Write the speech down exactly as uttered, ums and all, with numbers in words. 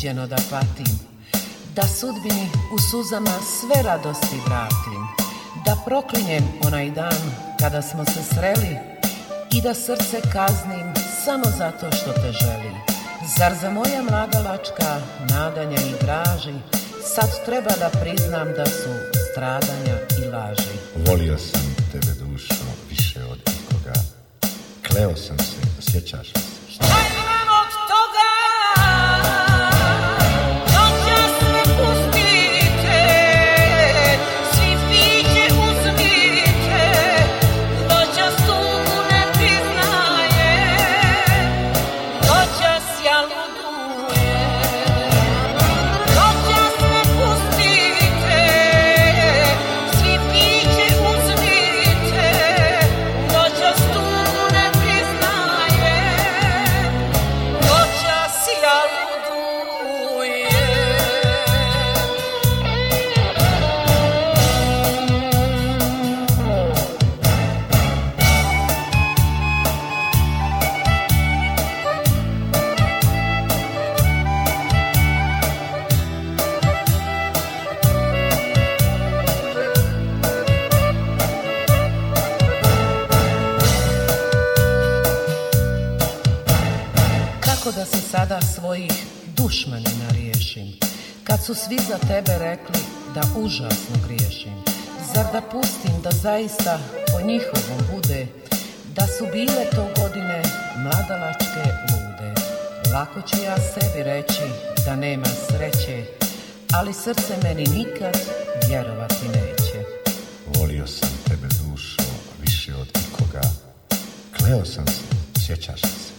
posuđeno da patim, da sudbini u suzama sve radosti vratim, da proklinjem onaj dan kada smo se sreli i da srce kaznim samo zato što te želi. Zar za moja mladalačka nadanja i draži sad treba da priznam da su stradanja i laži? Volio sam tebe dušo više od ikoga, kleo sam se, sjećaš li se? Šta imam od toga? Noćas me pustite, svi piće uzmite, noćas tugu ne priznaje, noćas ja ludujem. Noćas me pustite, svi piće uzmite, noćas tugu ne priznaje, noćas ja ludujem. Kako da se sada svojih dušmanina riješim, kad su svi za tebe rekli da užasno griješim? Zar da pustim da zaista po njihovom bude, da su bile to godine mladalačke lude? Lako ću ja sebi reći da nema sreće, ali srce meni nikad vjerovati neće. Volio sam tebe dušo više od ikoga, kleo sam se, sjećaš li se?